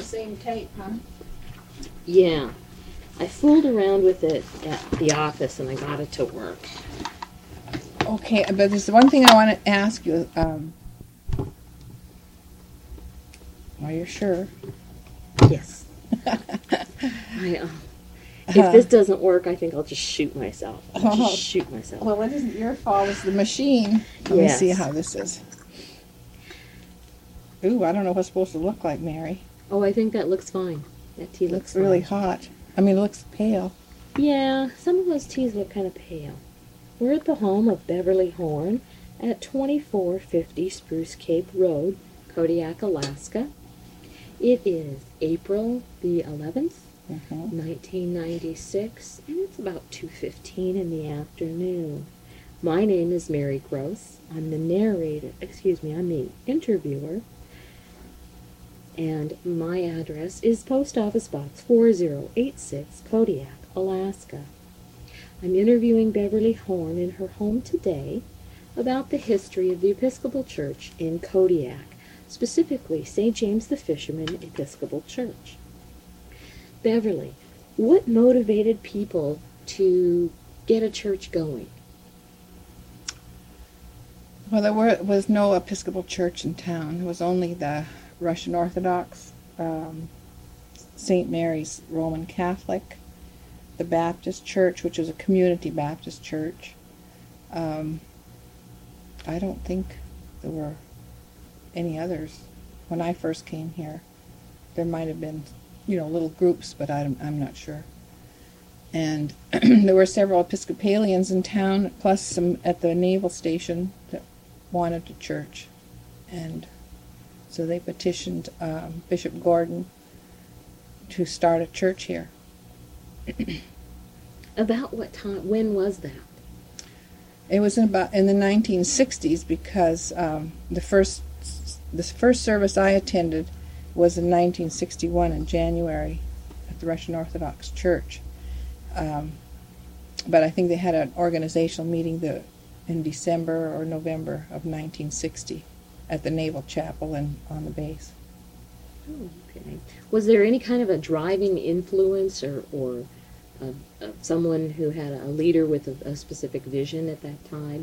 same tape, huh? Yeah. I fooled around with it at the office and I got it to work. Okay, but there's one thing I want to ask you. Are you sure? Yes. If this doesn't work, I think I'll just shoot myself. Well, it isn't your fault. It's the machine. Let me see how this is. Ooh, I don't know what it's supposed to look like, Mary. Oh, I think that looks fine. That tea looks fine. Really hot. I mean, it looks pale. Yeah, some of those teas look kind of pale. We're at the home of Beverly Horn at 2450 Spruce Cape Road, Kodiak, Alaska. It is April the 11th, 1996, and it's about 2:15 in the afternoon. My name is Mary Gross. I'm the interviewer. And my address is Post Office Box 4086, Kodiak, Alaska. I'm interviewing Beverly Horn in her home today about the history of the Episcopal Church in Kodiak, specifically St. James the Fisherman Episcopal Church. Beverly, what motivated people to get a church going? Well, there was no Episcopal church in town. It was only the Russian Orthodox, St. Mary's Roman Catholic, the Baptist Church, which was a community Baptist church. I don't think there were any others when I first came here. There might have been, little groups, but I'm not sure. And there were several Episcopalians in town, plus some at the naval station that wanted a church. And so they petitioned Bishop Gordon to start a church here. About what time? When was that? It was in the 1960s because the first service I attended was in 1961 in January at the Russian Orthodox Church. But I think they had an organizational meeting in December or November of 1960 at the Naval Chapel and on the base. Oh, okay. Was there any kind of a driving influence or someone who had a leader with a specific vision at that time?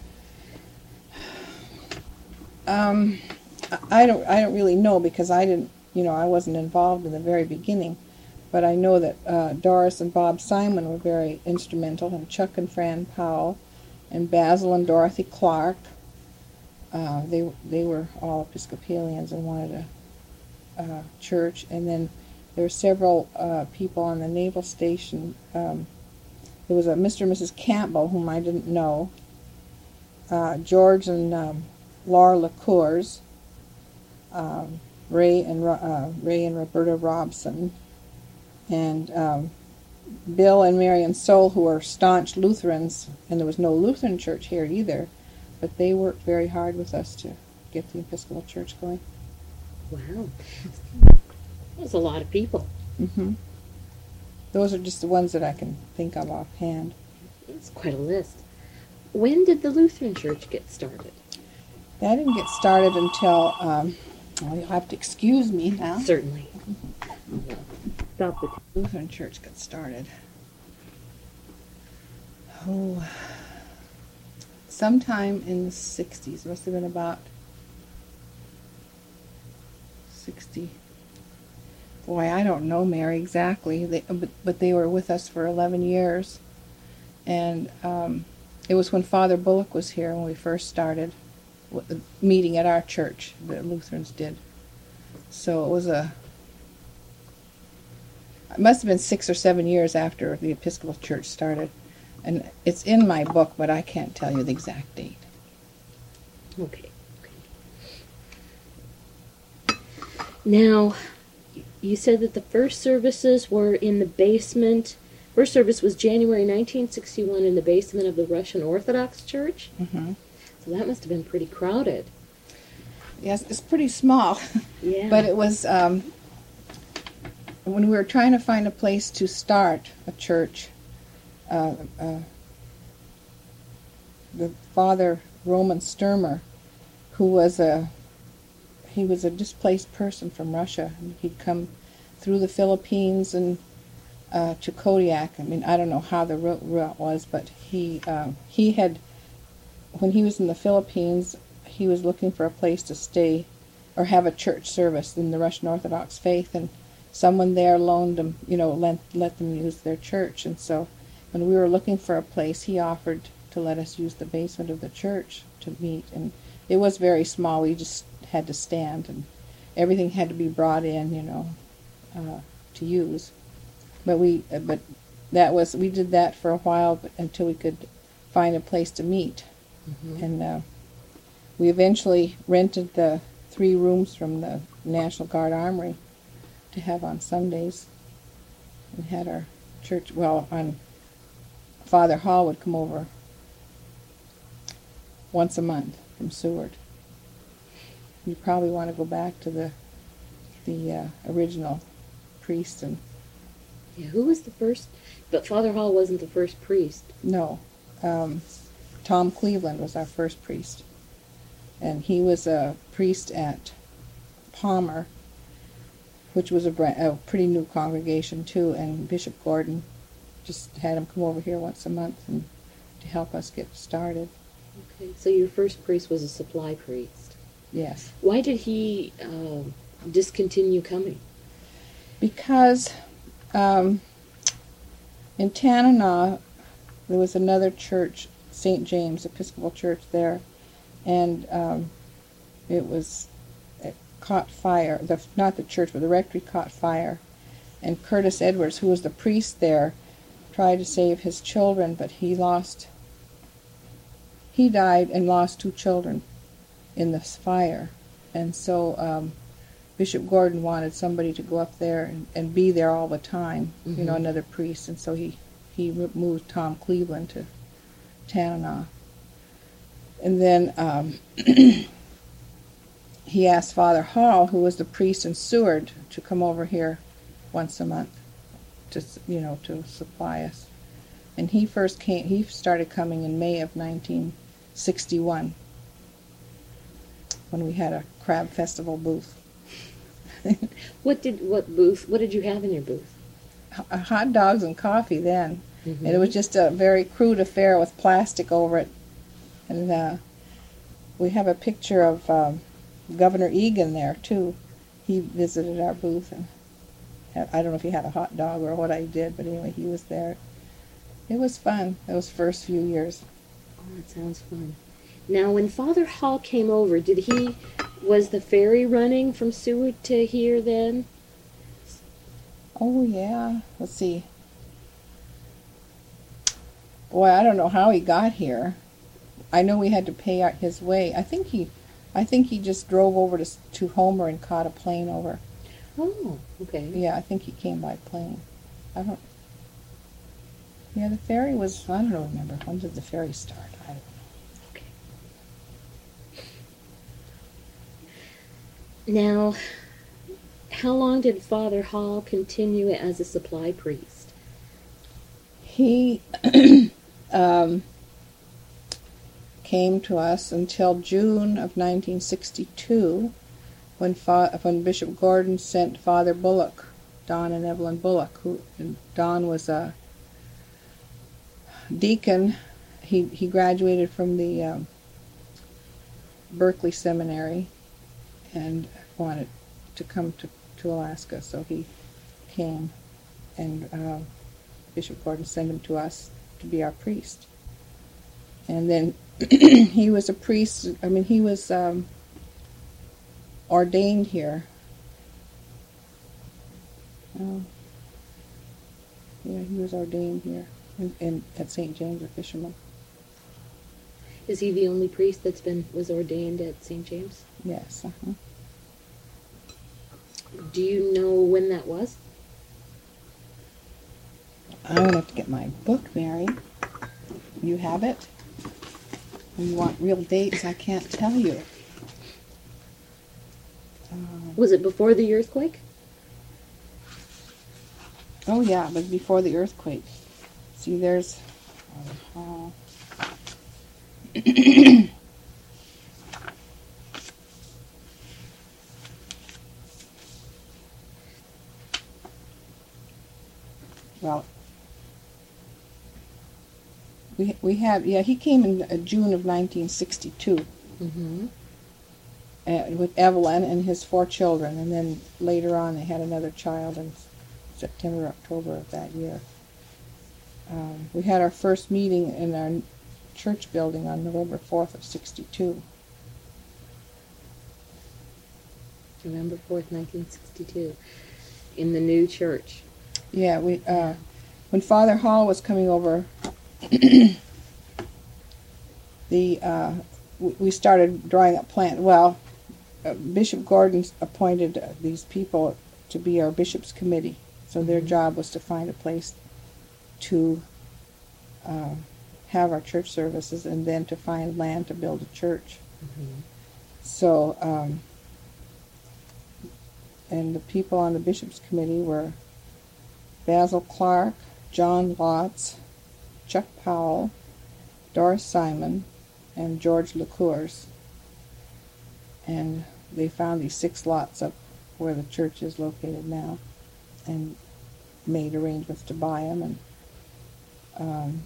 I don't really know because I wasn't involved in the very beginning, but I know that Doris and Bob Simon were very instrumental, and Chuck and Fran Powell, and Basil and Dorothy Clark. They were all Episcopalians and wanted a church, and then there were several people on the naval station. There was a Mr. and Mrs. Campbell, whom I didn't know, George and Laura LaCours, Ray and Roberta Robson, and Bill and Marion Soul, who were staunch Lutherans, and there was no Lutheran church here either, but they worked very hard with us to get the Episcopal Church going. Wow. That's a lot of people. Mm-hmm. Those are just the ones that I can think of offhand. That's quite a list. When did the Lutheran Church get started? That didn't get started until, you'll have to excuse me now. Certainly. Stop it. The Lutheran Church got started. Oh, sometime in the 60s. Must have been about 60. Boy, I don't know, Mary, exactly. But they were with us for 11 years. And it was when Father Bullock was here when we first started meeting at our church. The Lutherans did. So it must have been 6 or 7 years after the Episcopal Church started. And it's in my book, but I can't tell you the exact date. Okay. Now, you said that the first services were in the basement. First service was January 1961 in the basement of the Russian Orthodox Church. Mm-hmm. So that must have been pretty crowded. Yes, it's pretty small. Yeah. But it was, when we were trying to find a place to start a church, the Father Roman Sturmer, who was he was a displaced person from Russia. He'd come through the Philippines and to Kodiak. I mean, I don't know how the route was, but he had, when he was in the Philippines, he was looking for a place to stay or have a church service in the Russian Orthodox faith, and someone there loaned them, let them use their church. And so when we were looking for a place, he offered to let us use the basement of the church to meet. And it was very small. We just had to stand, and everything had to be brought in, to use. But we did that for a while, until we could find a place to meet. Mm-hmm. And we eventually rented the 3 rooms from the National Guard Armory to have on Sundays, and had our church. Well, on Father Hall would come over once a month from Seward. You probably want to go back to the original priest. And yeah, who was the first? But Father Hall wasn't the first priest. no, Tom Cleveland was our first priest, and he was a priest at Palmer, which was a pretty new congregation too. And Bishop Gordon just had him come over here once a month and to help us get started. Okay, so your first priest was a supply priest. Yes. Why did he discontinue coming? Because in Tanana there was another church, St. James Episcopal Church there, and it caught fire. Not the church, but the rectory caught fire. And Curtis Edwards, who was the priest there, tried to save his children, but he died and lost 2 children in this fire. And so Bishop Gordon wanted somebody to go up there and be there all the time, Mm-hmm. Another priest. And so he moved Tom Cleveland to Tanana. And then he asked Father Hall, who was the priest in Seward, to come over here once a month to supply us. And he started coming in May of 1961, when we had a crab festival booth. What did you have in your booth? Hot dogs and coffee then. Mm-hmm. And it was just a very crude affair with plastic over it. And we have a picture of Governor Egan there too. He visited our booth, and I don't know if he had a hot dog or what I did, but anyway, he was there. It was fun, those first few years. Oh, that sounds fun. Now, when Father Hall came over, was the ferry running from Seward to here then? Oh, yeah. Let's see. Boy, I don't know how he got here. I know we had to pay out his way. I think he just drove over to Homer and caught a plane over. Oh, okay. Yeah, I think he came by plane. Yeah, the ferry was, I don't remember. When did the ferry start? I don't know. Okay. Now, how long did Father Hall continue as a supply priest? He came to us until June of 1962, when Bishop Gordon sent Father Bullock, Don and Evelyn Bullock, Don was a deacon. He graduated from the Berkeley Seminary and wanted to come to Alaska, so he came, and Bishop Gordon sent him to us to be our priest. And then he was a priest. He was ordained here. Yeah, he was ordained here at St. James of Fisherman. Is he the only priest was ordained at St. James? Yes. Uh-huh. Do you know when that was? I'm going to have to get my book, Mary. You have it? When you want real dates, I can't tell you. Was it before the earthquake? Oh, yeah, it was before the earthquake. See, there's... well, we had, yeah, he came in June of 1962 Mm-hmm. with Evelyn and his 4 children, and then later on they had another child in September, October of that year. We had our first meeting in our church building on November 4th of 62. November 4th, 1962, in the new church. Yeah, when Father Hall was coming over, we started drawing up plans. Well, Bishop Gordon appointed these people to be our bishop's committee, so their job was to find a place to have our church services, and then to find land to build a church. Mm-hmm. So, and the people on the bishop's committee were Basil Clark, John Watts, Chuck Powell, Doris Simon, and George LeCours. And they found these 6 lots up where the church is located now, and made arrangements to buy them, and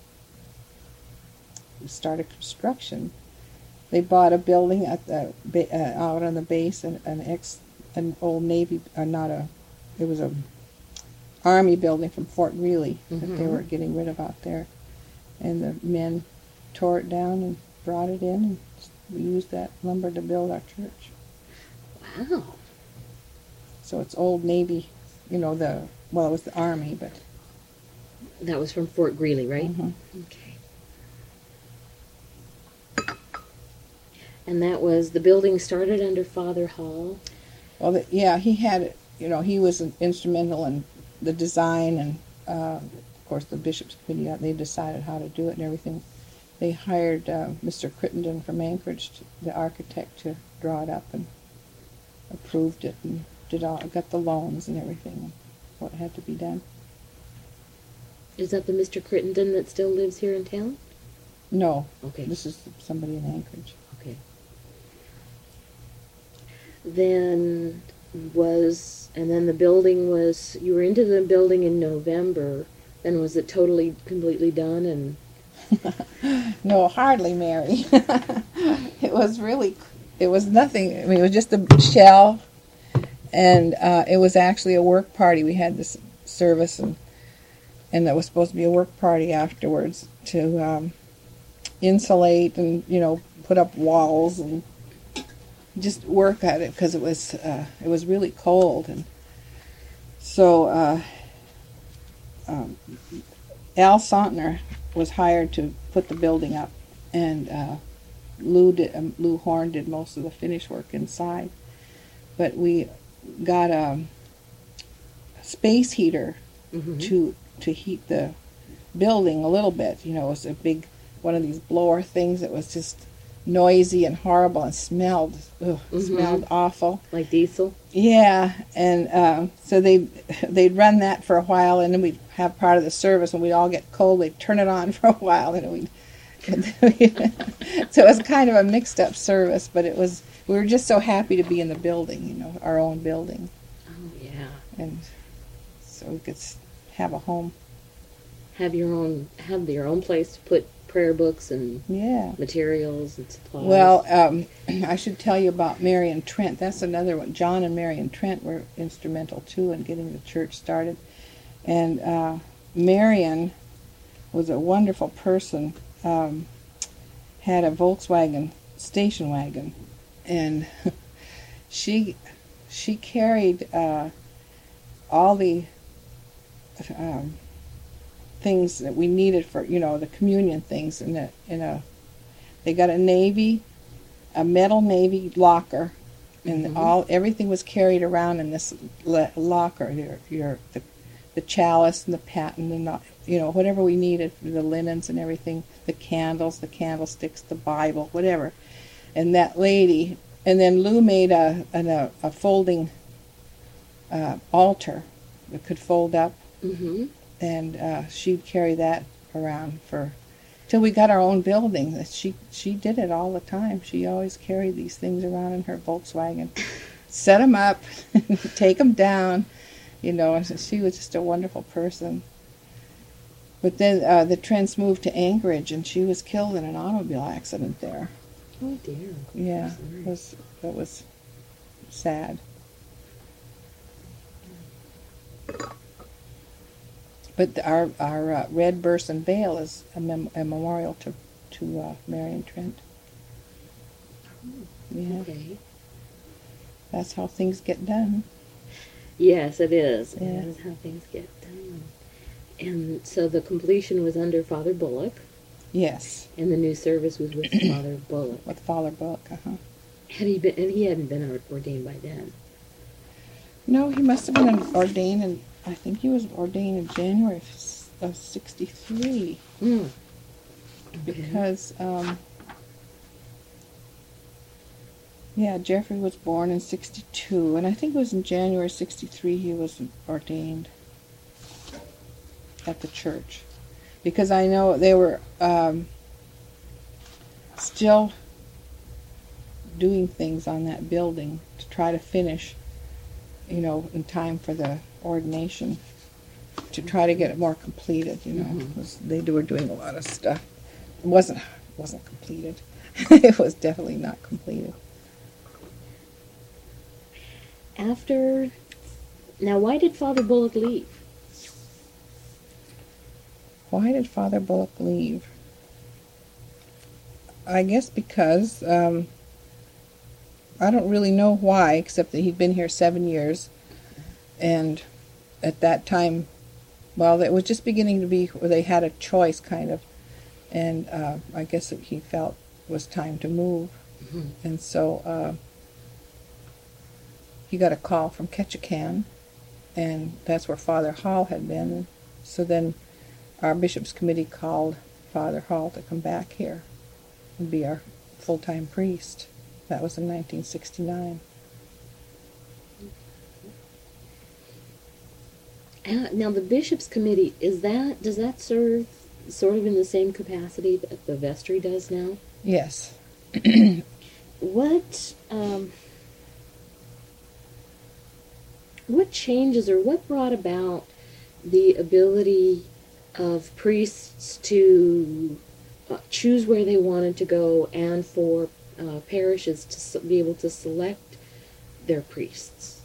we started construction. They bought a building at the out on the base, an old Navy, it was a Army building from Fort Greely that they were getting rid of out there, and the men tore it down and brought it in, and we used that lumber to build our church. Wow. So it's old Navy, it was the Army, but That was from Fort Greely, right? Mhm. Okay. And that was, the building started under Father Hall. well, he had, he was instrumental in the design, and of course the bishop's committee, they decided how to do it and everything. They hired Mr. Crittenden from Anchorage, the architect, to draw it up, and approved it, and got the loans and everything, what had to be done. Is that the Mr. Crittenden that still lives here in town? No, Okay. this is somebody in Anchorage. Okay. Then the building was, you were into the building in November, then was it totally, completely done? And No, hardly, Mary. It was nothing. I mean, it was just a shell, and it was actually a work party. We had this service, and that was supposed to be a work party afterwards to insulate and, put up walls and just work at it, because it was really cold. And so Al Sontner was hired to put the building up, and Lou Horn did most of the finish work inside. But we got a space heater to heat the building a little bit. It was a big one of these blower things that was just noisy and horrible and smelled awful. like diesel? Yeah, and so they'd run that for a while, and then we'd have part of the service, and we'd all get cold. They'd turn it on for a while, and so it was kind of a mixed up service, but we were just so happy to be in the building, our own building, Oh, yeah. and so we could have a home. Have your own place to put prayer books and Yeah. materials and supplies. Well, I should tell you about Marion Trent. That's another one. John and Marion Trent were instrumental, too, in getting the church started. And Marion was a wonderful person, had a Volkswagen station wagon, and she carried all the things that we needed for, the communion things. They got a metal Navy locker, and everything was carried around in this locker. The chalice and the paten and whatever we needed, the linens and everything, the candles, the candlesticks, the Bible, whatever. And that lady, and then Lou made a folding altar that could fold up. Mm-hmm. And she'd carry that around till we got our own building. She did it all the time. She always carried these things around in her Volkswagen, set them up, take them down. You know, she was just a wonderful person. But then the Trents moved to Anchorage, and she was killed in an automobile accident there. Oh dear. Yeah, I'm sorry. that was sad. But our red Burson veil is a memorial to Marion Trent. Yeah, Okay. that's how things get done. Yes, it is. Yeah. That is how things get done. And so the completion was under Father Bullock, Yes, and the new service was with Father Bullock. with Father Bullock. Had he been? And he hadn't been ordained by then. No, he must have been ordained, and I think he was ordained in January of '63 Mm. Okay. because, yeah, Jeffrey was born in '62, and I think it was in January '63 he was ordained at the church, because I know they were still doing things on that building to try to finish, you know, in time for the ordination, to try to get it more completed, you know, Mhm. because they were doing a lot of stuff. It wasn't completed. It was definitely not completed. Now, why did Father Bullock leave? Why did Father Bullock leave? I guess because, I don't really know why, except that he'd been here 7 years, and at that time, well, it was just beginning to be where they had a choice, kind of, and I guess that he felt it was time to move, Mhm. and so he got a call from Ketchikan, and that's where Father Hall had been. So then our bishop's committee called Father Hall to come back here and be our full-time priest. That was in 1969. Now, the Bishop's Committee, does that serve sort of in the same capacity that the vestry does now? Yes. What changes, or what brought about the ability of priests to choose where they wanted to go, and for parishes to be able to select their priests?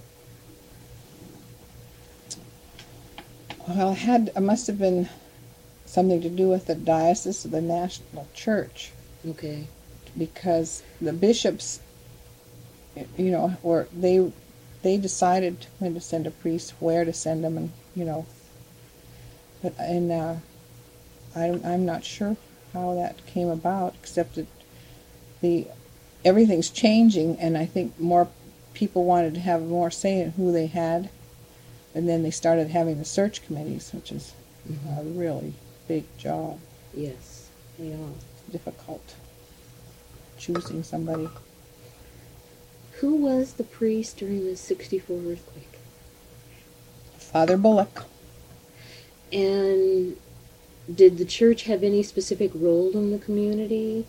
Well, it must have been something to do with the diocese of the national church, Okay. because the bishops, you know, they decided when to send a priest, where to send them, and you know. But I'm not sure how that came about, except that everything's changing, and I think more people wanted to have more say in who they had, and then they started having the search committees, which is a really big job. Yes, they are. Difficult choosing somebody. Who was the priest during the '64 earthquake? Father Bullock. And did the church have any specific role in the community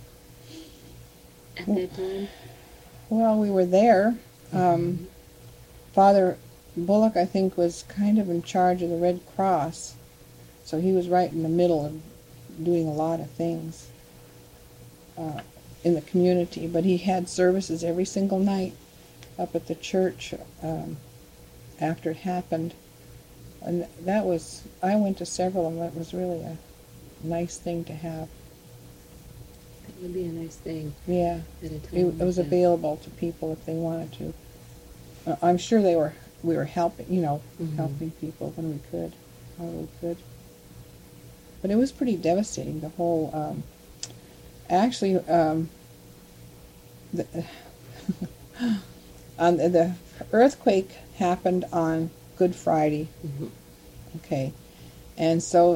at that time? Well, we were there. Father Bullock, I think, was kind of in charge of the Red Cross, so he was right in the middle of doing a lot of things in the community. But he had services every single night up at the church after it happened. And I went to several of them. It was really a nice thing to have. That would be a nice thing. Yeah. At a time It like was that. available to people if they wanted to. I'm sure we were helping, helping people when we could, how we could. But it was pretty devastating, the whole, actually, the earthquake happened on Good Friday. Mhm. Okay. And so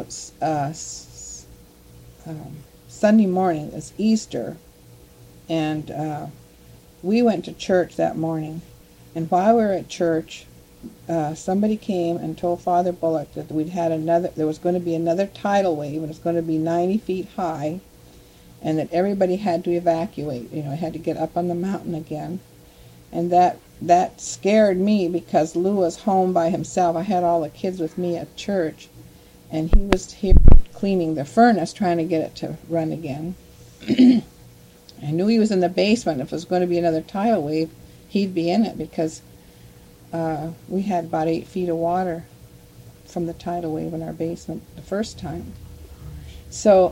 Sunday morning is Easter, and we went to church that morning. And while we were at church, somebody came and told Father Bullock that there was going to be another tidal wave, and it was going to be 90 feet high, and that everybody had to evacuate. Had to get up on the mountain again. And that that scared me because Lou was home by himself. I had all the kids with me at church, and he was here cleaning the furnace, trying to get it to run again. I knew he was in the basement. If it was going to be another tidal wave, he'd be in it because we had about 8 feet of water from the tidal wave in our basement the first time. So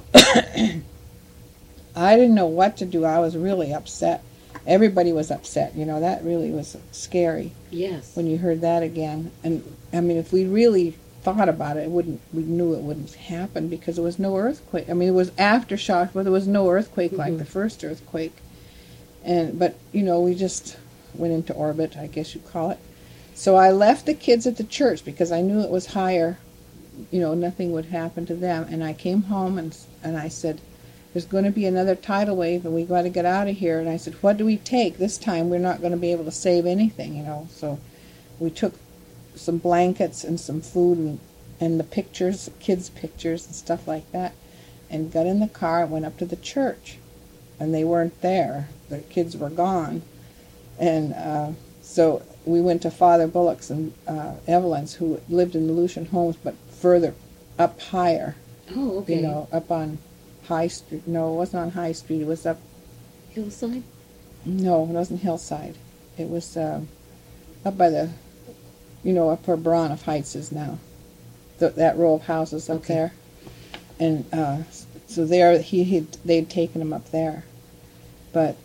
I didn't know what to do. I was really upset. Everybody was upset. You know, that really was scary. Yes. When you heard that again. And I mean, if we really thought about it, we knew it wouldn't happen because there was no earthquake. I mean, it was aftershock, but there was no earthquake like the first earthquake. But you know, we just went into orbit, I guess you'd call it. So I left the kids at the church because I knew it was higher. You know, nothing would happen to them. And I came home and I said, there's going to be another tidal wave and we got to get out of here. And I said, what do we take? This time we're not going to be able to save anything, you know. So we took some blankets and some food and the pictures, kids' pictures and stuff like that, and got in the car and went up to the church. And they weren't there. The kids were gone. And so we went to Father Bullock's and Evelyn's, who lived in the Lucian Homes, but further up higher. Oh, okay. You know, up on High Street. No, it wasn't on High Street. It was up... Hillside? No, it wasn't Hillside. It was up by the... You know, up where Broniff Heights is now. That row of houses up there. And so there, they'd taken him up there. But,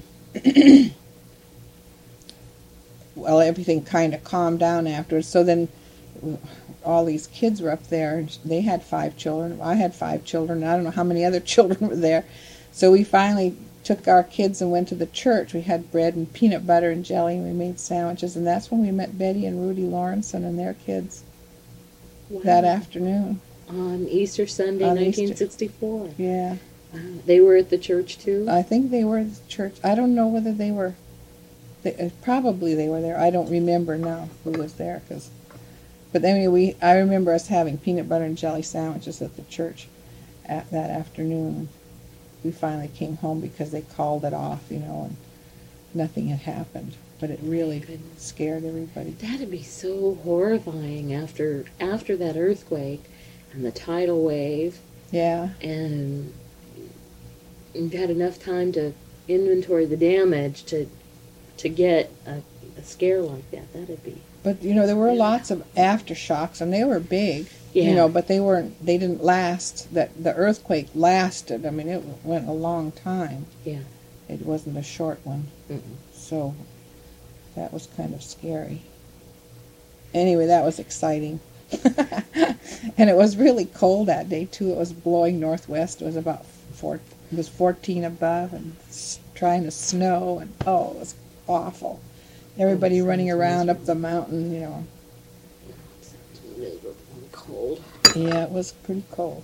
well, everything kind of calmed down afterwards. So then all these kids were up there. And they had 5 children. I had 5 children. I don't know how many other children were there. So we finally took our kids and went to the church. We had bread and peanut butter and jelly, and we made sandwiches, and that's when we met Betty and Rudy Lawrenson and their kids. Wow. That afternoon. On Easter Sunday, 1964. Yeah. Wow. They were at the church, too? I think they were at the church. I don't know whether they were... probably they were there. I don't remember now who was there. But anyway, I remember us having peanut butter and jelly sandwiches at the church that afternoon. We finally came home because they called it off, you know, and nothing had happened. But it really scared everybody. That'd be so horrifying after that earthquake and the tidal wave. Yeah. And you've had enough time to inventory the damage to get a scare like that. That'd be... But, you know, there were lots of aftershocks, and they were big. Yeah. You know, but they didn't last. The earthquake lasted. I mean, it went a long time. Yeah. It wasn't a short one. Mm-mm. So that was kind of scary. Anyway, that was exciting. And it was really cold that day, too. It was blowing northwest. It was about 14 above and trying to snow. And, oh, it was awful. Everybody running around up the mountain, you know. Miserable and cold. Yeah, it was pretty cold.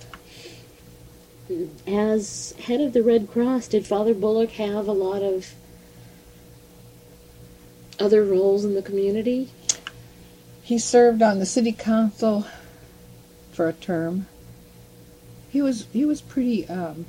As head of the Red Cross, did Father Bullock have a lot of other roles in the community? He served on the city council for a term. He was pretty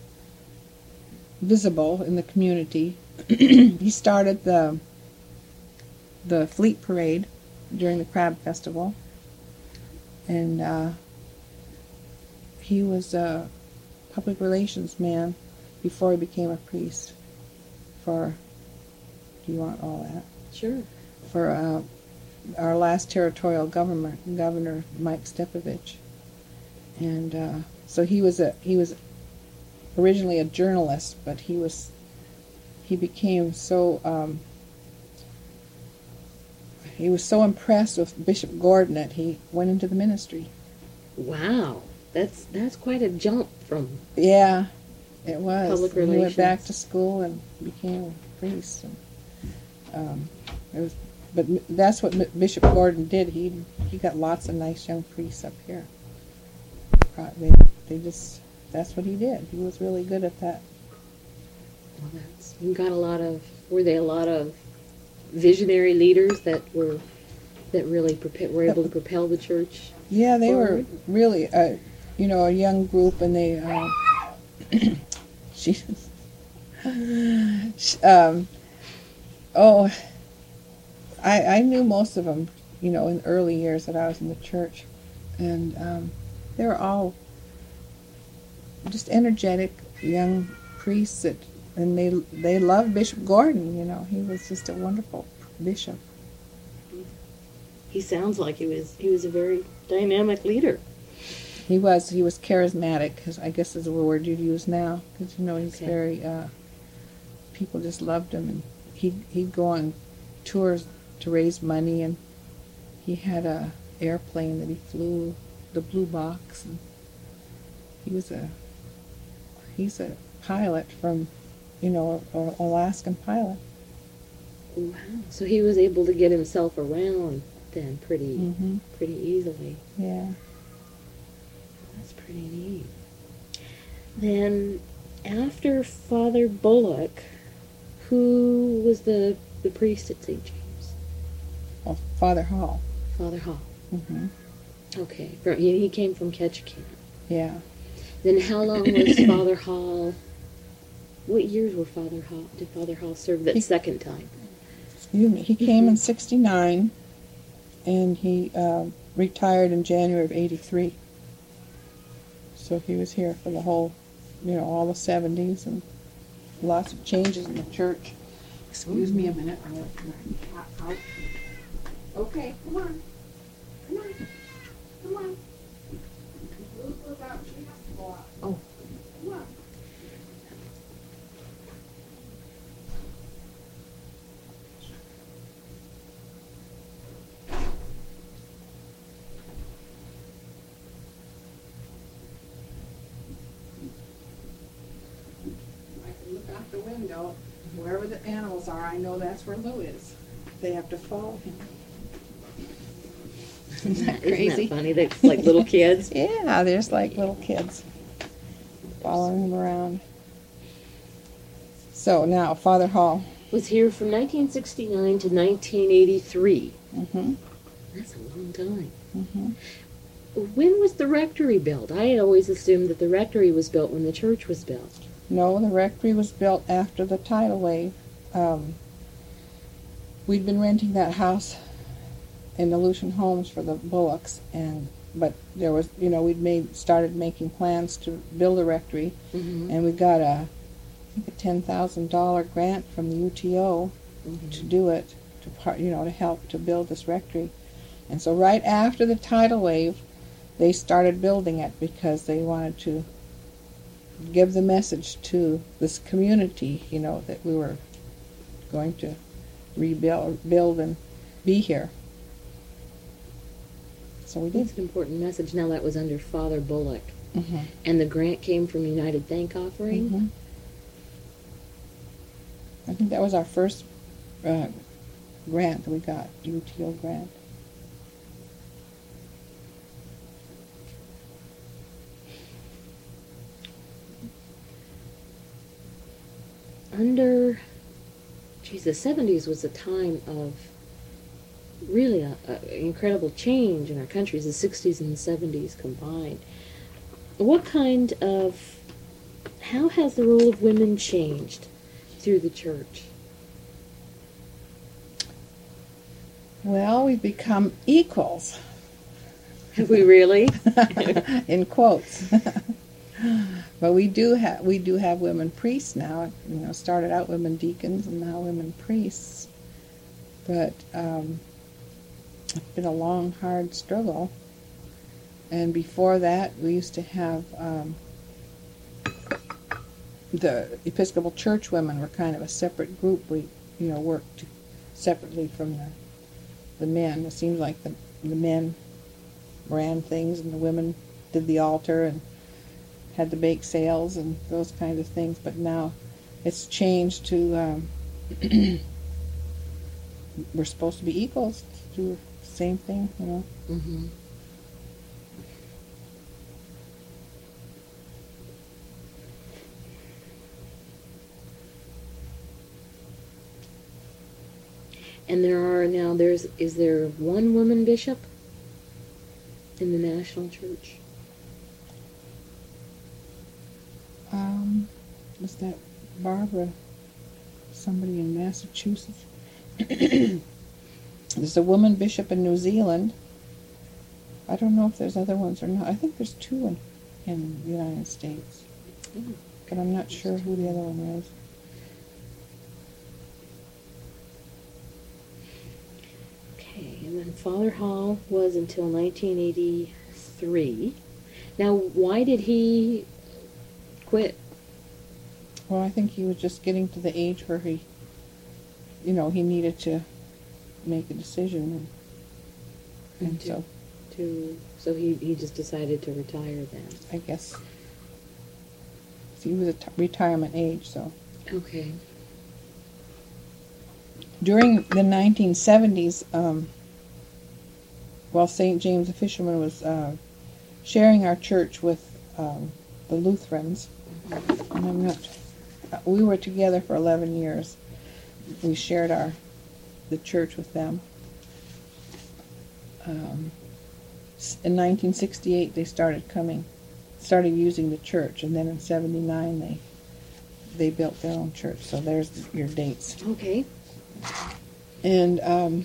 visible in the community. He started the Fleet Parade during the Crab Festival. And he was a public relations man before he became a priest. Do you want all that? Sure. For our last territorial governor, Mike Stepovich. And so he was originally a journalist, but he became so... he was so impressed with Bishop Gordon that he went into the ministry. Wow, that's quite a jump from... Yeah, it was. Public relations. He went back to school and became a priest. And, but that's what Bishop Gordon did. He got lots of nice young priests up here. That's what he did. He was really good at that. Well, were they a lot of visionary leaders that really were able to propel the church? Yeah, they forward? were really, a young group, and they, I knew most of them, you know, in early years that I was in the church, and they were all just energetic young priests that, and they loved Bishop Gordon. You know, he was just a wonderful bishop. He sounds like he was a very dynamic leader. He was charismatic, 'cause I guess is the word you'd use now, because you know he's Okay. very. People just loved him, and he'd go on tours to raise money, and he had a airplane that he flew, the Blue Box, and he's a pilot from, you know, an Alaskan pilot. Wow. So he was able to get himself around then pretty Mm-hmm. pretty easily. Yeah. That's pretty neat. Then after Father Bullock, who was the priest at St. James? Well, Father Hall. Father Hall. Mm-hmm. Okay. He came from Ketchikan. Yeah. Then how long was Father Hall? What years did Father Hall serve that second time? Excuse me. He came in '69, and he retired in January of '83. So he was here for the whole, you know, all the '70s, and lots of changes in the church. Excuse me a minute. Okay, come on. Come on. Come on. Look out. She has to go out. Oh. Come on. I can look out the window. Wherever the animals are, I know that's where Lou is. They have to follow him. Isn't that crazy? Isn't that funny? They're like little kids. Yeah, they're just like little kids following him around. So now, Father Hall. Was here from 1969 to 1983. Mm-hmm. That's a long time. Mm-hmm. When was the rectory built? I had always assumed that the rectory was built when the church was built. No, the rectory was built after the tidal wave. We'd been renting that house in the Lucian Homes for the Bullocks, but there was, you know, started making plans to build a rectory, Mm-hmm. and we got I think a $10,000 grant from the UTO to do it, to help to build this rectory. And so right after the tidal wave, they started building it because they wanted to give the message to this community, you know, that we were going to build and be here. So we did. That's an important message. Now that was under Father Bullock. Mm-hmm. And the grant came from United Thank Offering? Mm-hmm. I think that was our first grant that we got, UTO grant. The 70s was a time of really an incredible change in our countries, the 60s and the 70s combined. How has the role of women changed through the church? Well, we've become equals. Have we really? In quotes. But we do have women priests now. You know, started out women deacons and now women priests. But it's been a long, hard struggle. And before that, we used to have the Episcopal Church women were kind of a separate group. We, you know, worked separately from the men. It seems like the men ran things and the women did the altar and had the bake sales and those kinds of things. But now it's changed to we're supposed to be equals, to do the same thing, you know. Mm-hmm. And is there one woman bishop in the national church? Was that Barbara, somebody in Massachusetts? There's a woman bishop in New Zealand. I don't know if there's other ones or not. I think there's two in the United States. Mm. But I'm not sure who the other one is. Okay, and then Father Hall was until 1983. Now, why did he quit? Well, I think he was just getting to the age where he needed to make a decision. And so So he just decided to retire then. I guess he was at retirement age, so. Okay. During the 1970s, while St. James the Fisherman was sharing our church with the Lutherans, and we were together for 11 years. We shared the church with them. In 1968, they started using the church, and then in 79 they built their own church. So there's your dates. Okay. And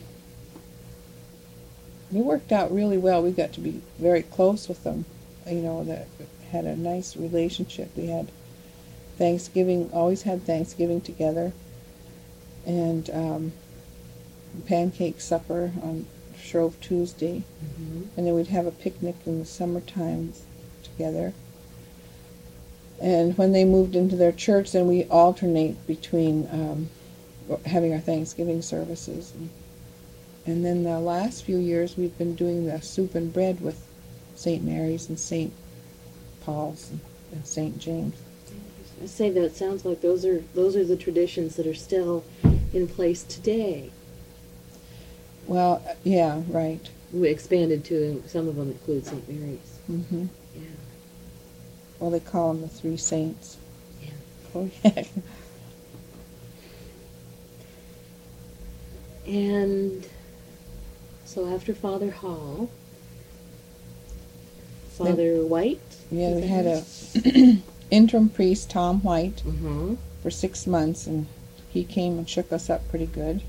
it worked out really well. We got to be very close with them. That had a nice relationship. We had Thanksgiving, always had Thanksgiving together, and pancake supper on Shrove Tuesday, and then we'd have a picnic in the summertime together. And when they moved into their church, then we alternate between having our Thanksgiving services. And then the last few years, we've been doing the soup and bread with St. Mary's and St. Paul's and St. James. I say that it sounds like those are the traditions that are still in place today. Well, yeah, right. We expanded to, some of them include St. Mary's. Mm-hmm. Yeah. Well, they call them the Three Saints. Yeah. Oh, yeah. And so after Father Hall, Father White? Yeah, we had a interim priest, Tom White, for 6 months, and he came and shook us up pretty good.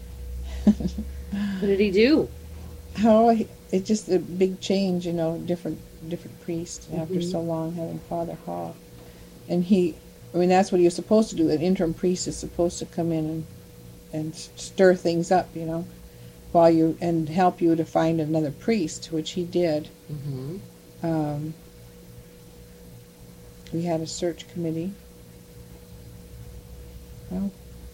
What did he do? It's just a big change, different priests after so long having Father Hall. And that's what he was supposed to do. An interim priest is supposed to come in and stir things up, and help you to find another priest, which he did. We had a search committee. Well,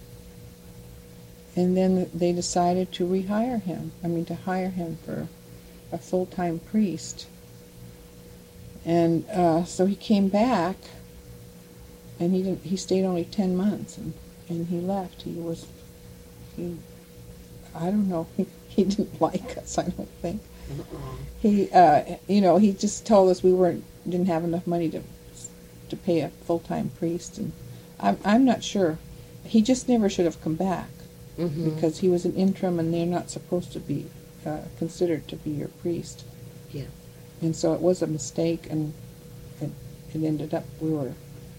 and then they decided to hire him for a full-time priest. And so he came back, and he stayed only 10 months, and he left. I don't know, he didn't like us, I don't think. He just told us we didn't have enough money to pay a full-time priest, and I'm not sure. He just never should have come back, because he was an interim, and they're not supposed to be considered to be your priest. Yeah. And so it was a mistake, and it ended up we were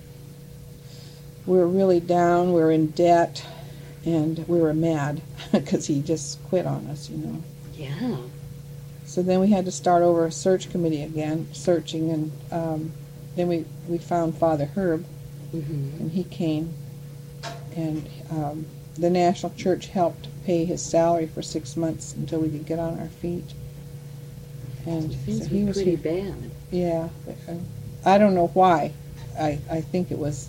really down. We were in debt, and we were mad because he just quit on us, Yeah. So then we had to start over a search committee again, searching, and then we found Father Herb, and he came, and the National Church helped pay his salary for 6 months until we could get on our feet. And Things so he were was pretty bad. Yeah, I don't know why. I think it was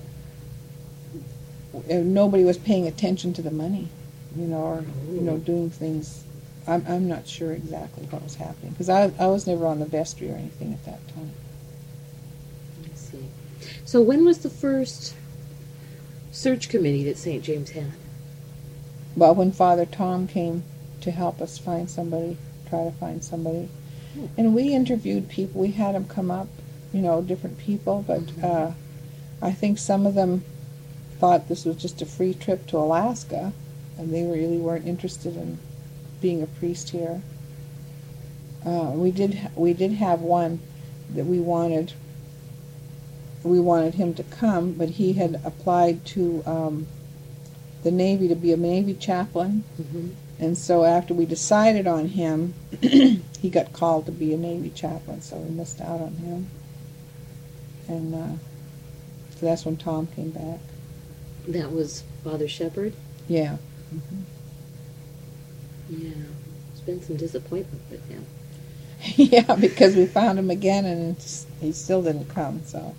nobody was paying attention to the money, or doing things. I'm not sure exactly what was happening, because I was never on the vestry or anything at that time. I see. So when was the first search committee that St. James had? Well, when Father Tom came to help us try to find somebody. And we interviewed people. We had them come up, different people, but I think some of them thought this was just a free trip to Alaska, and they really weren't interested in being a priest here. We did have one that we wanted him to come, but he had applied to the Navy to be a Navy chaplain, And so after we decided on him, he got called to be a Navy chaplain, so we missed out on him. And so that's when Tom came back. That was Father Shepherd? Yeah. Yeah. There's been some disappointment with him. Yeah, because we found him again and he still didn't come, so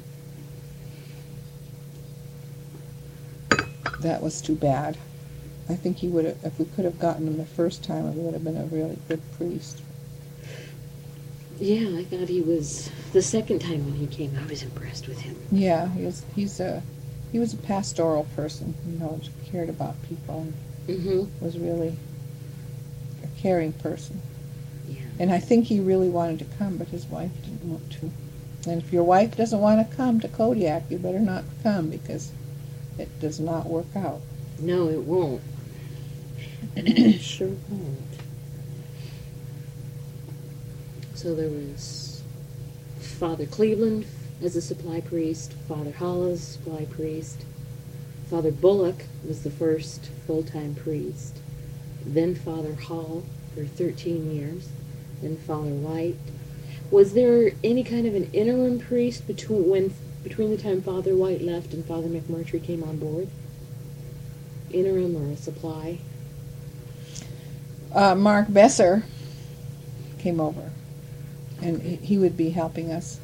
Yeah. that was too bad. I think he would have, if we could have gotten him the first time, he would have been a really good priest. Yeah, I thought he was, the second time when he came, I was impressed with him. Yeah, he was a pastoral person, you know, cared about people and was really a caring person. Yeah. And I think he really wanted to come, but his wife didn't want to. And if your wife doesn't want to come to Kodiak, you better not come, because it does not work out. No, it won't. It sure won't. So there was Father Cleveland as a supply priest, Father Hall as a supply priest, Father Bullock was the first full-time priest, then Father Hall for 13 years, then Father White. Was there any kind of an interim priest between the time Father White left and Father McMurtry came on board? Interim or a supply? Mark Besser came over, and he would be helping us.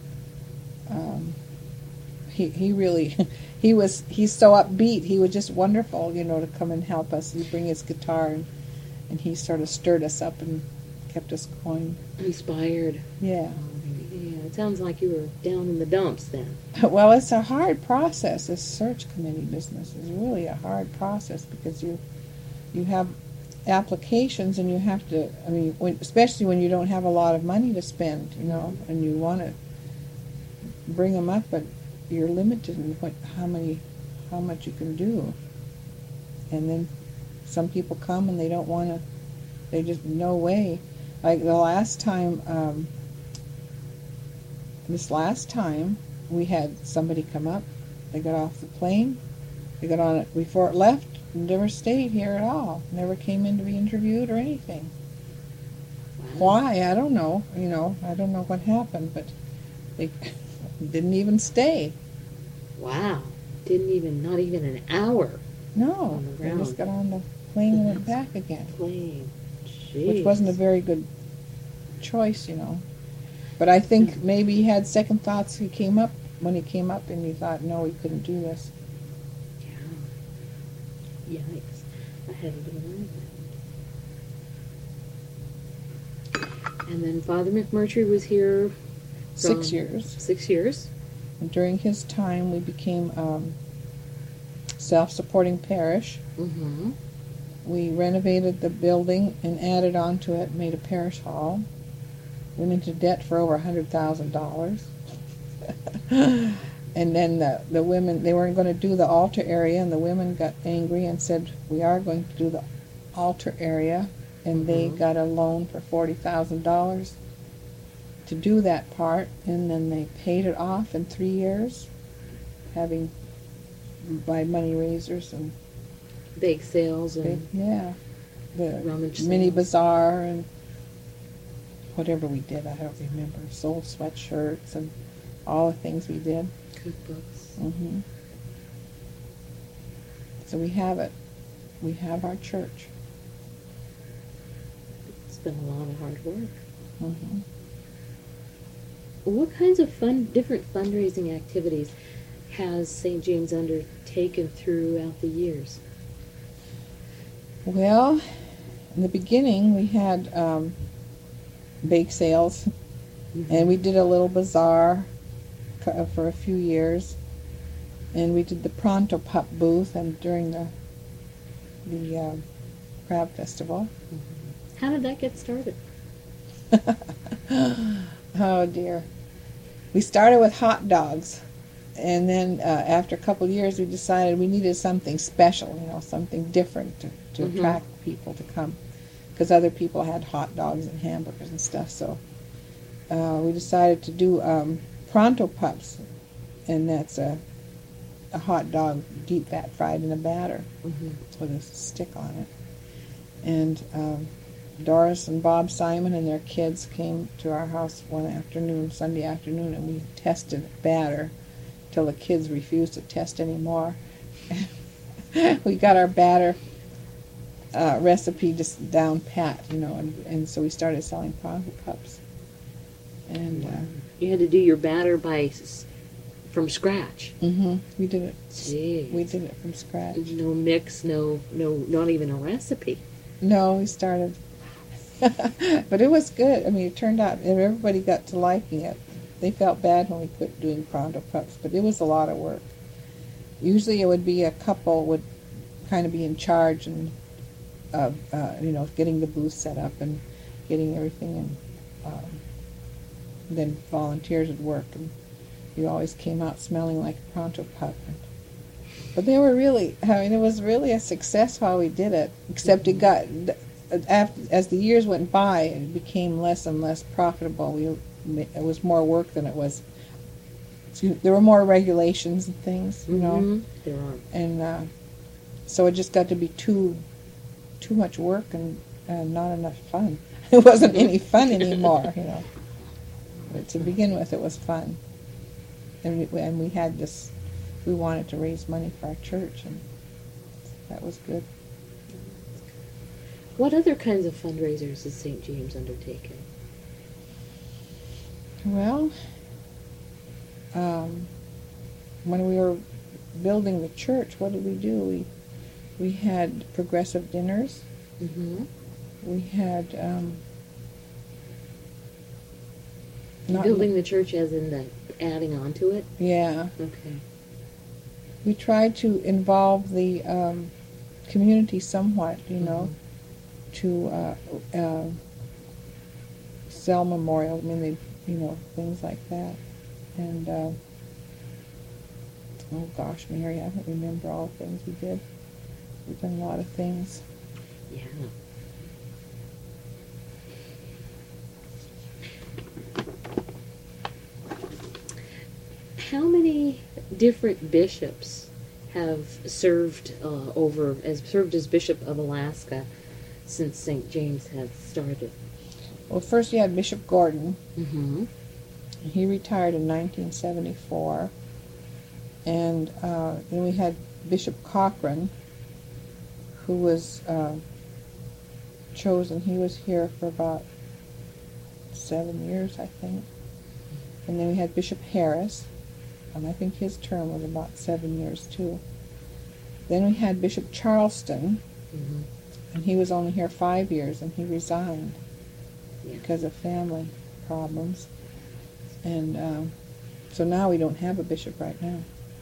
He really, he's so upbeat. He was just wonderful, you know, to come and help us. He'd bring his guitar, and he sort of stirred us up and kept us going. Inspired. Yeah. Yeah, it sounds like you were down in the dumps then. Well, it's a hard process. This search committee business is really a hard process, because you have applications, and you have to, I mean, especially when you don't have a lot of money to spend, you know, and you want to bring them up, but you're limited in how much you can do. And then some people come and they don't want to, they just, no way. Like the last time, this last time, we had somebody come up, they got off the plane, they got on it before it left, and never stayed here at all, never came in to be interviewed or anything. Wow. Why? I don't know, you know, I don't know what happened, but they didn't even stay. Wow. Not even an hour No, on the they ground. just got on the plane and went back again, Plane. Jeez. which wasn't a very good choice, you know. But I think maybe he had second thoughts. When he came up, and he thought, no, he couldn't do this. Yeah. Yikes. I hadn't been aware of that. And then Father McMurtry was here 6 years. 6 years. And during his time, we became self-supporting parish. Mm-hmm. We renovated the building and added on to it, made a parish hall. Went into debt for over $100,000. And then the women, they weren't going to do the altar area, and the women got angry and said, we are going to do the altar area. And they got a loan for $40,000 to do that part, and then they paid it off in 3 years, by money raisers and Bake sales and the rummage mini sales. bazaar and whatever we did, I don't remember. Sold sweatshirts and all the things we did. cookbooks. Hmm. So we have it. We have our church. It's been a lot of hard work. Hmm. What kinds of different fundraising activities has St. James undertaken throughout the years? Well, in the beginning, we had bake sales, and we did a little bazaar for a few years, and we did the Pronto Pup booth, and during the crab festival. How did that get started? Oh dear. We started with hot dogs, and then after a couple of years we decided we needed something special, you know, something different to attract people to come, because other people had hot dogs and hamburgers and stuff. So we decided to do Pronto Pups, and that's a hot dog deep fat fried in a batter with a stick on it. And Doris and Bob Simon and their kids came to our house one afternoon, Sunday afternoon, and we tested batter till the kids refused to test anymore. We got our batter recipe just down pat, and so we started selling Pronto Pups. And You had to do your batter from scratch. we did it. Jeez. We did it from scratch. No mix, no, not even a recipe. No, we started, but it was good. I mean, it turned out, and everybody got to liking it. They felt bad when we quit doing Pronto Pups, but it was a lot of work. Usually, it would be a couple would kind of be in charge and getting the booth set up and getting everything, and then volunteers would work, and you always came out smelling like a Pronto Pup. But they were really, it was really a success while we did it, except it got, as the years went by, it became less and less profitable. It was more work than it was. There were more regulations and things, Mm-hmm. There are. And so it just got to be too much work and not enough fun. It wasn't any fun anymore, But to begin with, it was fun. And we had this, we wanted to raise money for our church, and that was good. What other kinds of fundraisers has St. James undertaken? Well, when we were building the church, what did we do? We had progressive dinners. Mm-hmm. We had Building the church as in the adding on to it? Yeah. Okay. We tried to involve the community somewhat, to sell memorial. I mean, things like that. And oh gosh, Mary, I don't remember all the things we did. We've done a lot of things. Yeah. How many different bishops have served as Bishop of Alaska since St. James has started? Well, first you had Bishop Gordon. Mm-hmm. He retired in 1974. And then we had Bishop Cochran, who was chosen. He was here for about 7 years, I think. And then we had Bishop Harris, and I think his term was about 7 years, too. Then we had Bishop Charleston, Mm-hmm. and he was only here 5 years, and he resigned Yeah. because of family problems. And so now we don't have a bishop right now.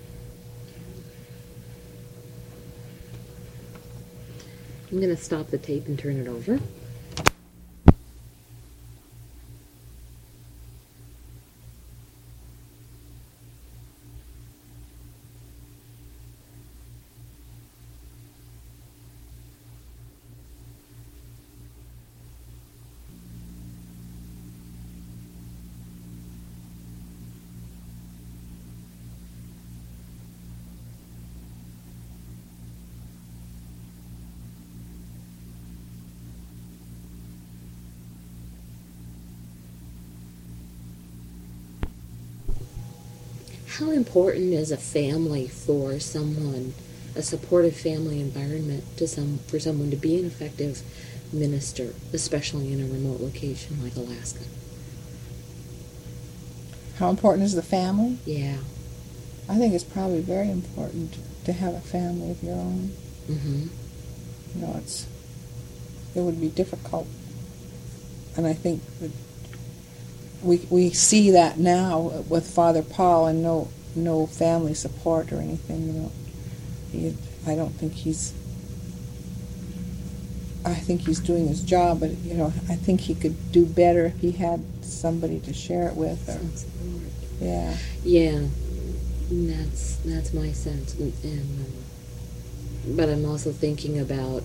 I'm going to stop the tape and turn it over. How important is a family for someone, a supportive family environment for someone to be an effective minister, especially in a remote location like Alaska? How important is the family? Yeah. I think it's probably very important to have a family of your own. Mm-hmm. It would be difficult, and I think that we see that now with Father Paul, and no family support or anything. I don't think he's. I think he's doing his job, but I think he could do better if he had somebody to share it with. Yeah. Yeah, that's my sense, but I'm also thinking about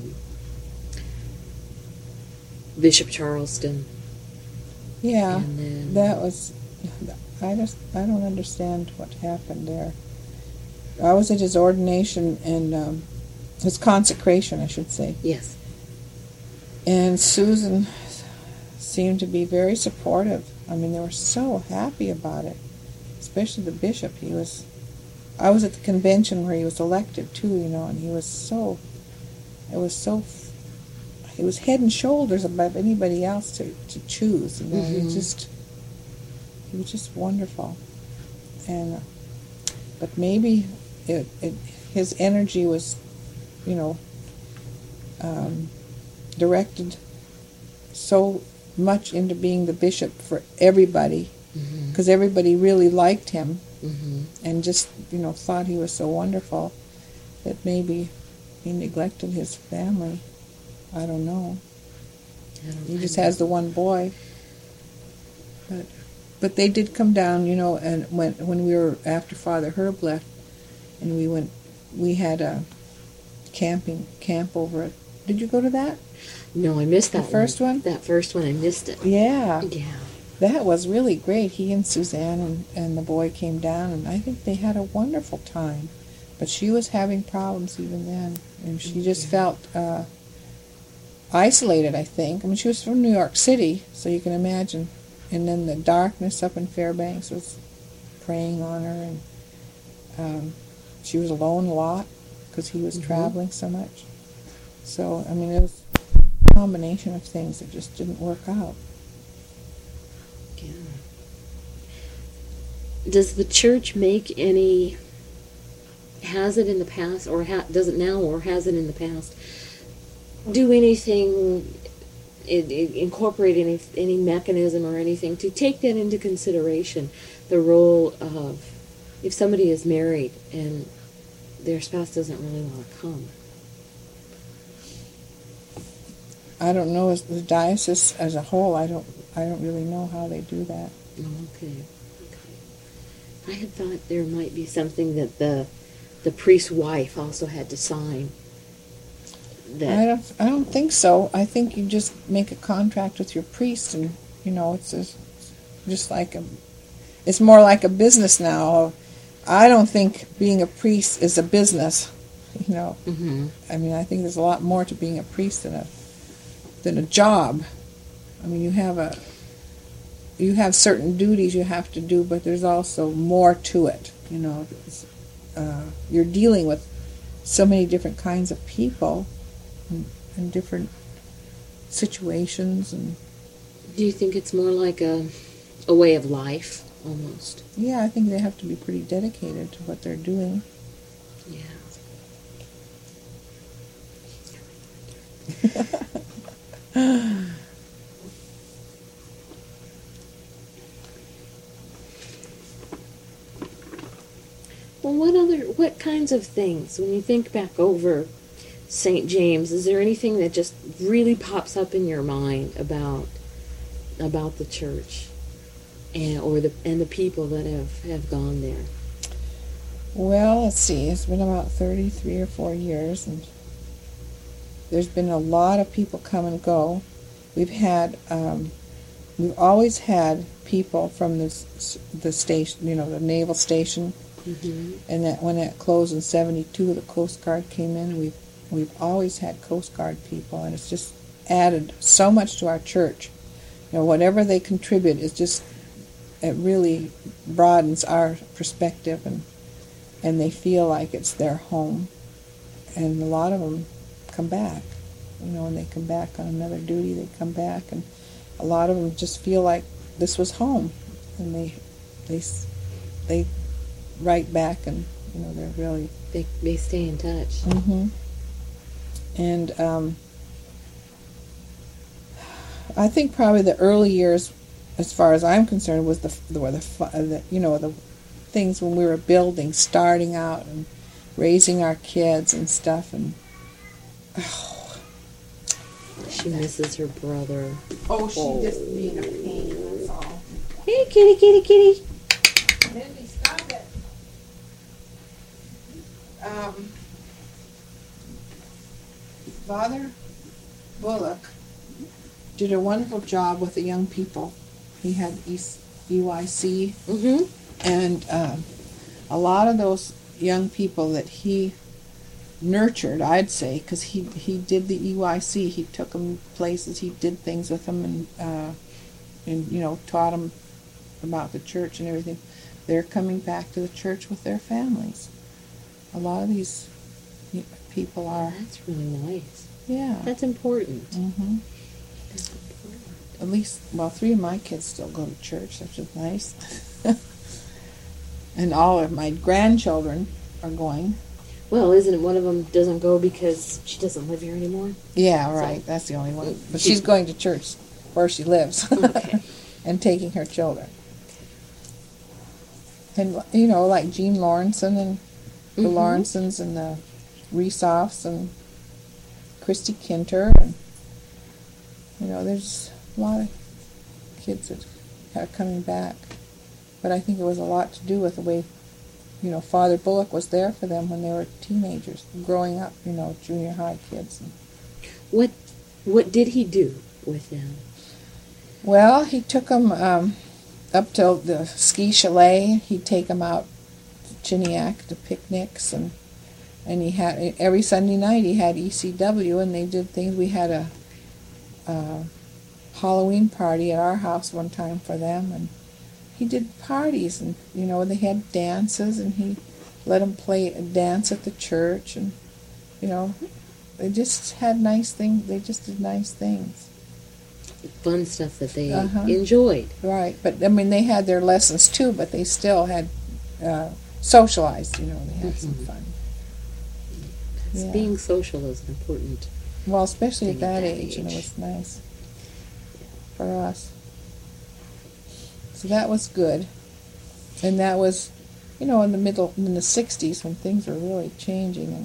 Bishop Charleston. Yeah, And then, that was. I don't understand what happened there. I was at his ordination and his consecration, I should say. yes. And Susan seemed to be very supportive. I mean, they were so happy about it, especially the bishop. I was at the convention where he was elected too, and he was head and shoulders above anybody else to choose. Mm-hmm. He was just wonderful. And but maybe his energy was, directed so much into being the bishop for everybody, because everybody really liked him, and just thought he was so wonderful that maybe he neglected his family. I don't know. He just has the one boy. But they did come down, and when we were after Father Herb left, and we had a camp over at. Did you go to that? No, I missed that. The first one? That first one, I missed it. Yeah. Yeah. That was really great. He and Suzanne and the boy came down, and I think they had a wonderful time. But she was having problems even then, and she just felt isolated, I think. I mean, she was from New York City, so you can imagine. And then the darkness up in Fairbanks was preying on her, and she was alone a lot because he was traveling so much. So, I mean, it was a combination of things that just didn't work out. Yeah. Does the church make any, has it in the past, or does it now, or has it in the past, do anything, incorporate any mechanism or anything to take that into consideration, the role of, if somebody is married and their spouse doesn't really want to come? I don't know, as the diocese as a whole, I don't really know how they do that. Okay. I had thought there might be something that the priest's wife also had to sign. I don't think so. I think you just make a contract with your priest, and it's just like it's more like a business now. I don't think being a priest is a business. I mean, I think there's a lot more to being a priest than a job. I mean, you have certain duties you have to do, but there's also more to it. You're dealing with so many different kinds of people and different situations. And do you think it's more like a way of life, almost? Yeah, I think they have to be pretty dedicated to what they're doing. Yeah. Well, what kinds of things, when you think back over St. James, is there anything that just really pops up in your mind about the church and the people that have gone there? Well, let's see. It's been about 33 or 4 years, and there's been a lot of people come and go. We've always had people from the station, the naval station, and that when it closed in '72, the Coast Guard came in. We've always had Coast Guard people, and it's just added so much to our church. Whatever they contribute it really broadens our perspective, and they feel like it's their home. And a lot of them come back. When they come back on another duty, they come back, and a lot of them just feel like this was home, and they write back, and they're really they stay in touch. And I think probably the early years, as far as I'm concerned, was the things when we were building, starting out and raising our kids and stuff, and she misses her brother. She just being a pain, that's all. Hey, kitty. Mindy, stop it. Father Bullock did a wonderful job with the young people. He had EYC, Mm-hmm. and a lot of those young people that he nurtured, I'd say, because he did the EYC. He took them places. He did things with them, and taught them about the church and everything. They're coming back to the church with their families. A lot of these people are. That's really nice. Yeah. That's important. Mm-hmm. That's important. At least, 3 of my kids still go to church, which is nice. And all of my grandchildren are going. Well, isn't it one of them doesn't go because she doesn't live here anymore? Yeah, So- right. That's the only one. But she's going to church where she lives. Okay. And taking her children. And, like Jean Lawrenson and the Mhm. Lawrensons and the Reesoffs and Christy Kinter. And, there's a lot of kids that are coming back. But I think it was a lot to do with the way, Father Bullock was there for them when they were teenagers, growing up, junior high kids. What did he do with them? Well, he took them up to the ski chalet. He'd take them out to Chiniac to picnics, and he had every Sunday night he had ECW, and they did things. We had a Halloween party at our house one time for them, and he did parties, and they had dances, and he let them play a dance at the church, and they just had nice things. They just did nice things. Fun stuff that they Uh-huh. enjoyed. Right, but they had their lessons too, but they still had socialized. They had some Mhm. fun. 'Cause Yeah. being social is important. Well, especially at Thing at that that age, age. it was nice for us. So that was good, and that was, in the '60s when things were really changing,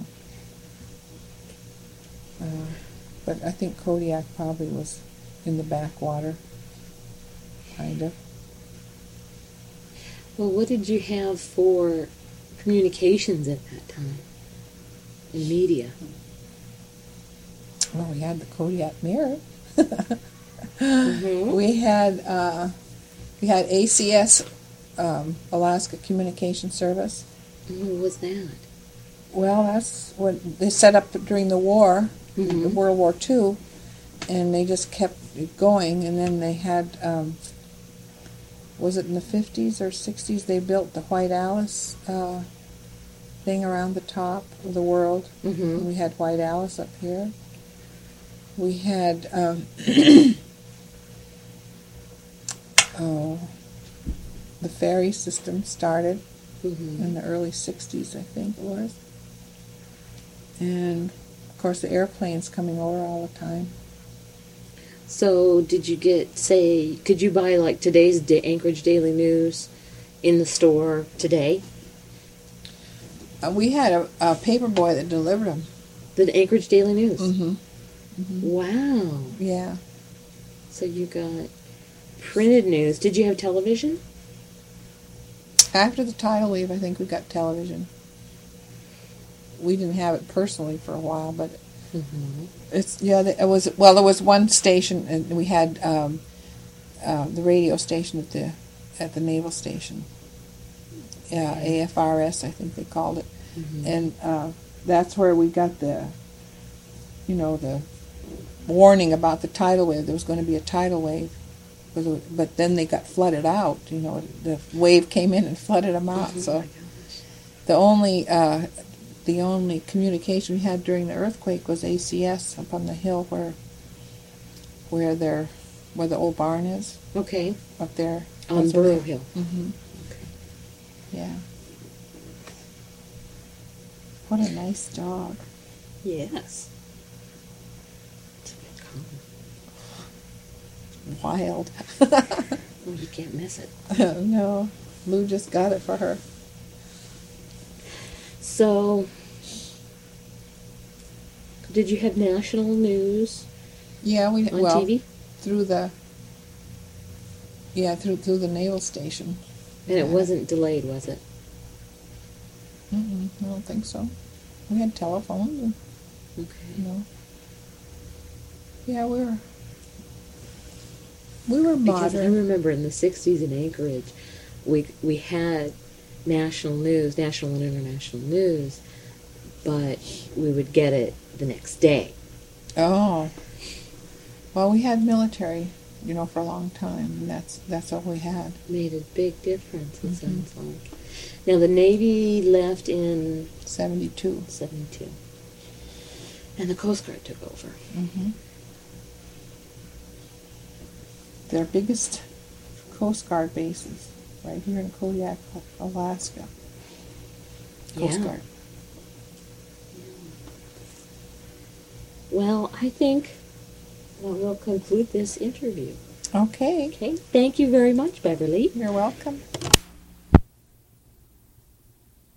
and but I think Kodiak probably was in the backwater, kind of. Well, what did you have for communications at that time in media? Well, we had the Kodiak Mirror. Mhm. We had ACS, Alaska Communication Service. What was that? Well, that's what they set up during the war, Mhm. World War II, and they just kept it going. And then they had, was it in the 50s or 60s, they built the White Alice thing around the top of the world. Mhm. We had White Alice up here. We had, the ferry system started Mhm. in the early 60s, I think it was. And, of course, the airplanes coming over all the time. So, did you could you buy like today's Anchorage Daily News in the store today? We had a paper boy that delivered them. The Anchorage Daily News? Mm-hmm. Wow. Yeah. So you got printed news. Did you have television? After the tidal wave, I think we got television. We didn't have it personally for a while, but Mm-hmm. it was. Well, there was one station, and we had the radio station at the naval station. AFRS, I think they called it, Mm-hmm. and that's where we got the warning about the tidal wave. There was going to be a tidal wave, but then they got flooded out. The wave came in and flooded them out. Oh So my gosh. the only communication we had during the earthquake was ACS up on the hill where the old barn is Okay. up there On That's where Burrow they- Hill. Mhm. Okay. Yeah. What a nice dog. Yes. Wild. Well, you can't miss it. No, Lou just got it for her. So, did you have national news Yeah, we on well TV? through the through the naval station. And it wasn't delayed, was it? I don't think so. We had telephones, and Okay. yeah, we were Because I modern. remember in the 60s in Anchorage, we had national news, national and international news, but we would get it the next day. Oh. Well, we had military, for a long time, and that's all we had. Made a big difference, it sounds like. Now, the Navy left in 72. 72. And the Coast Guard took over. Mm-hmm. Their biggest Coast Guard bases right here in Kodiak, Alaska. Coast Guard. Well, I think we'll conclude this interview. Okay. Okay. Thank you very much, Beverly. You're welcome.